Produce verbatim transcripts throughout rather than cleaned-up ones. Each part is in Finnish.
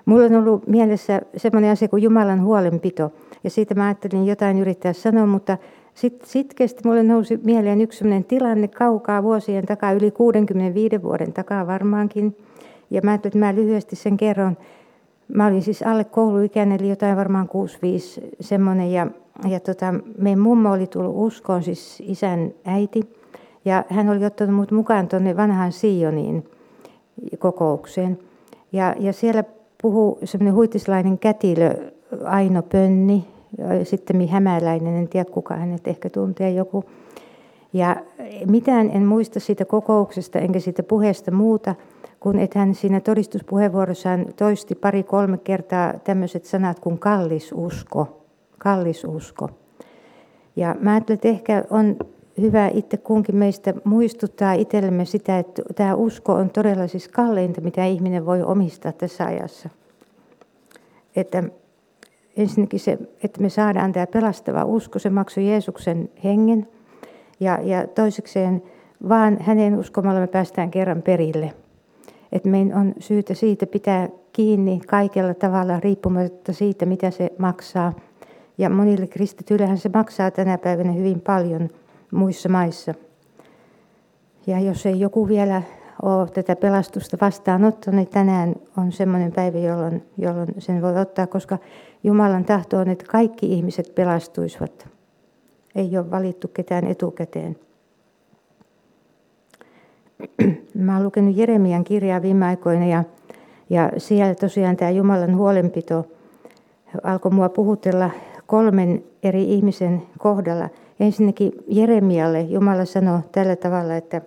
Mulla on ollut mielessä semmoinen asia kuin Jumalan huolenpito. Ja siitä mä ajattelin jotain yrittää sanoa, mutta sitten sitkeästi mulle nousi mieleen yksi semmoinen tilanne kaukaa vuosien takaa, yli kuudenkymmenenviiden vuoden takaa varmaankin. Ja mä ajattelin, että mä lyhyesti sen kerron. Mä olin siis alle kouluikäinen, eli jotain varmaan kuusi viisi semmoinen. Ja, ja tota, meidän mummo oli tullut uskoon, siis isän äiti. Ja hän oli ottanut mut mukaan tuonne vanhaan Sioniin kokoukseen. Ja, ja siellä puhui semmoinen huitislainen kätilö Aino Pönni, sitten Hämäläinen, en tiedä kuka hänet ehkä tuntee joku. Ja mitään en muista siitä kokouksesta enkä siitä puheesta muuta, kun että hän siinä todistuspuheenvuorossaan toisti pari-kolme kertaa tämmöiset sanat kuin kallis usko. Kallis usko. Ja mä ajattelin, että ehkä on hyvä itse kunkin meistä muistuttaa itsellemme sitä, että tämä usko on todella siis kalleinta, mitä ihminen voi omistaa tässä ajassa. Että ensinnäkin se, että me saadaan tämä pelastava usko, se maksoi Jeesuksen hengen. Ja, ja toisekseen vaan hänen uskomalla me päästään kerran perille. Että meidän on syytä siitä pitää kiinni kaikella tavalla riippumatta siitä, mitä se maksaa. Ja monille kristityillehän se maksaa tänä päivänä hyvin paljon muissa maissa. Ja jos ei joku vielä ole tätä pelastusta vastaanottanut, niin tänään on semmoinen päivä, jolloin, jolloin sen voi ottaa, koska Jumalan tahto on, että kaikki ihmiset pelastuisivat. Ei ole valittu ketään etukäteen. Mä oon lukenut Jeremian kirjaa viime aikoina ja, ja siellä tosiaan tämä Jumalan huolenpito alkoi mua puhutella kolmen eri ihmisen kohdalla. Ensinnäkin Jeremialle Jumala sanoi tällä tavalla, että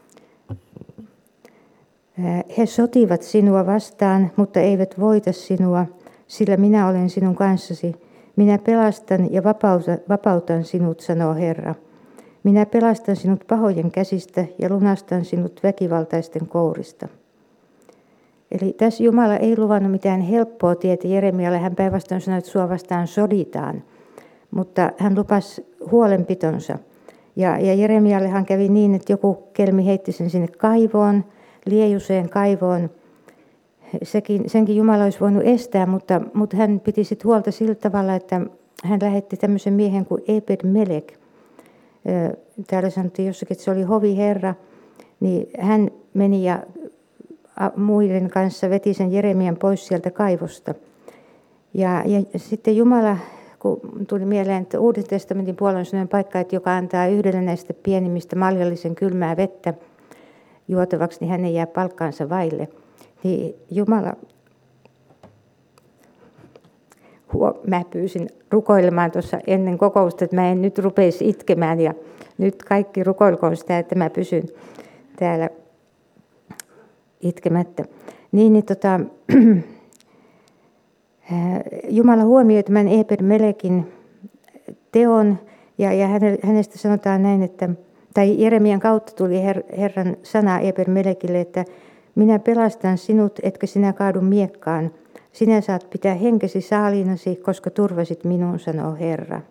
he sotivat sinua vastaan, mutta eivät voita sinua, sillä minä olen sinun kanssasi. Minä pelastan ja vapautan, vapautan sinut, sanoo Herra. Minä pelastan sinut pahojen käsistä ja lunastan sinut väkivaltaisten kourista. Eli tässä Jumala ei luvannut mitään helppoa tietä Jeremialle. Hän päinvastoin sanoi, että sua vastaan soditaan. Mutta hän lupasi huolenpitonsa. Ja, ja Jeremiallehan kävi niin, että joku kelmi heitti sen sinne kaivoon, liejuseen kaivoon. Sekin, senkin Jumala olisi voinut estää, mutta, mutta hän piti sitten huolta sillä tavalla, että hän lähetti tämmöisen miehen kuin Ebed-Melek. Täällä sanottiin jossakin, että se oli hoviherra, niin hän meni ja muiden kanssa veti sen Jeremian pois sieltä kaivosta. Ja, ja sitten Jumala, kun tuli mieleen, että Uuden testamentin puolella on sellainen paikka, että joka antaa yhdelle näistä pienimmistä maljallisen kylmää vettä juotavaksi, niin hän ei jää palkkaansa vaille. Niin Jumala, mä pyysin rukoilemaan tuossa ennen kokousta, että mä en nyt rupeisi itkemään ja nyt kaikki rukoilkoon sitä, että mä pysyn täällä itkemättä. Niin, niin tota, Jumala huomioi tämän Ebed-Melekin teon ja, ja hänestä sanotaan näin, että, tai Jeremian kautta tuli her, Herran sana Ebed-Melekille, että minä pelastan sinut, etkä sinä kaadu miekkaan. Sinä saat pitää henkesi saaliinasi, koska turvasit minun, sanoo Herra.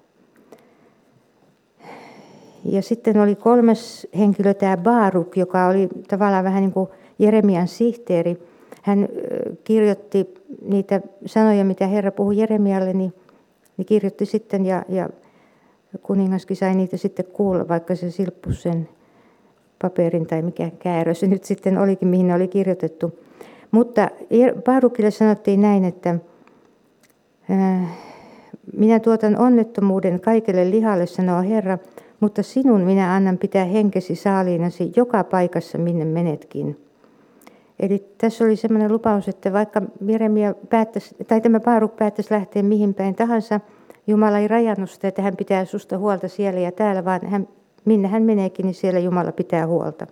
Ja sitten oli kolmas henkilö, tämä Baaruk, joka oli tavallaan vähän niin kuin Jeremian sihteeri. Hän kirjoitti niitä sanoja, mitä Herra puhui Jeremialle, niin, niin kirjoitti sitten ja, ja kuningaskin sai niitä sitten kuulla, vaikka se silppui sen paperin tai mikä käärö se nyt sitten olikin, mihin ne oli kirjoitettu. Mutta Baarukille sanottiin näin, että minä tuotan onnettomuuden kaikelle lihalle, sanoo Herra, mutta sinun minä annan pitää henkesi saaliinasi joka paikassa, minne menetkin. Eli tässä oli sellainen lupaus, että vaikka Jeremia päättäisi, tai tämä Baaruk päättäisi lähteä mihin päin tahansa, Jumala ei rajannut sitä, että hän pitää susta huolta siellä ja täällä, vaan hän, minne hän meneekin, niin siellä Jumala pitää huolta.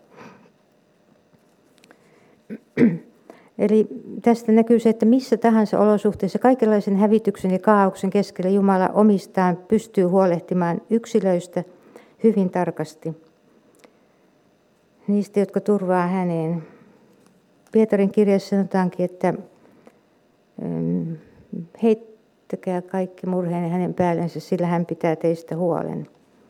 Eli tästä näkyy se, että missä tahansa olosuhteissa, kaikenlaisen hävityksen ja kaauksen keskellä Jumala omistaan pystyy huolehtimaan yksilöistä hyvin tarkasti. Niistä, jotka turvaa häneen. Pietarin kirjassa sanotaankin, että heittäkää kaikki murheenne hänen päällensä, sillä hän pitää teistä huolen.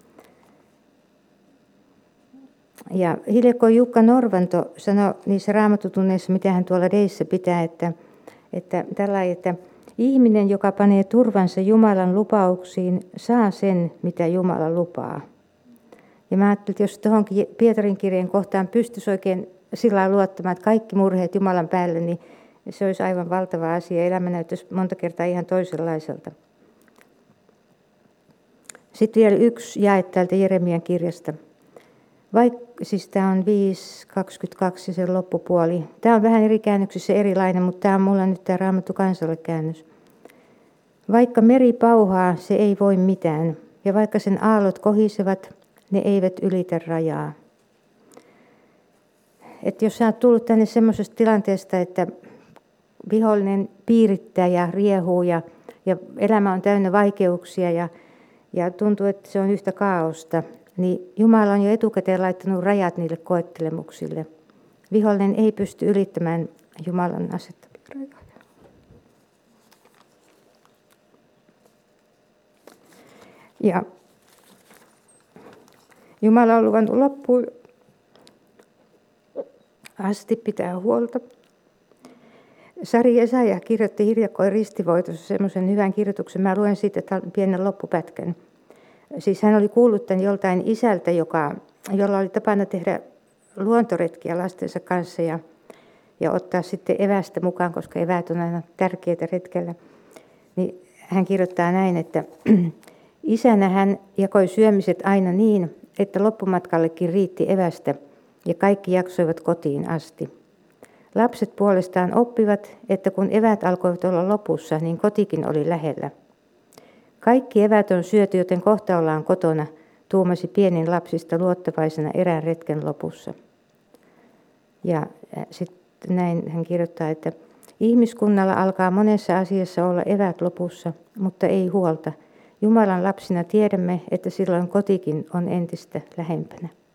Ja hiljakkoin Jukka Norvanto sanoi niissä Raamattutunneissa, mitä hän tuolla Deissä pitää, että, Että tällainen, että ihminen, joka panee turvansa Jumalan lupauksiin, saa sen, mitä Jumala lupaa. Ja mä ajattelin, että jos tuohonkin Pietarin kirjeen kohtaan pystyisi oikein sillä lailla luottamaan, että kaikki murheet Jumalan päälle, niin se olisi aivan valtava asia. Elämä näyttäisi monta kertaa ihan toisenlaiselta. Sitten vielä yksi jae täältä Jeremian kirjasta. Vaikka, siis tämä on viisi kaksikymmentäkaksi ja sen loppupuoli. Tämä on vähän eri käännöksissä erilainen, mutta tämä on mulla nyt tämä Raamattu kansalle käännös. Vaikka meri pauhaa, se ei voi mitään. Ja vaikka sen aallot kohisevat, ne eivät ylitä rajaa. Että jos sä oot tullut tänne semmoisesta tilanteesta, että vihollinen piirittää ja riehuu ja, ja elämä on täynnä vaikeuksia ja, ja tuntuu, että se on yhtä kaaosta, niin Jumala on jo etukäteen laittanut rajat niille koettelemuksille. Vihollinen ei pysty ylittämään Jumalan asettamia rajoja. Ja Jumala on luvannut loppuun asti pitää huolta. Sari Esaja kirjoitti hiljakkoin ristivoitossa semmoisen hyvän kirjoituksen. Mä luen siitä pienen loppupätkän. Siis hän oli kuullut tämän joltain isältä, joka, jolla oli tapana tehdä luontoretkiä lastensa kanssa ja, ja ottaa sitten evästä mukaan, koska eväät on aina tärkeitä retkellä. Niin hän kirjoittaa näin, että isänä hän jakoi syömiset aina niin, että loppumatkallekin riitti evästä ja kaikki jaksoivat kotiin asti. Lapset puolestaan oppivat, että kun eväät alkoivat olla lopussa, niin kotikin oli lähellä. Kaikki eväät on syöty, joten kohta ollaan kotona, tuumasi pienin lapsista luottavaisena erään retken lopussa. Ja sitten näin hän kirjoittaa, että ihmiskunnalla alkaa monessa asiassa olla eväät lopussa, mutta ei huolta. Jumalan lapsina tiedämme, että silloin kotikin on entistä lähempänä.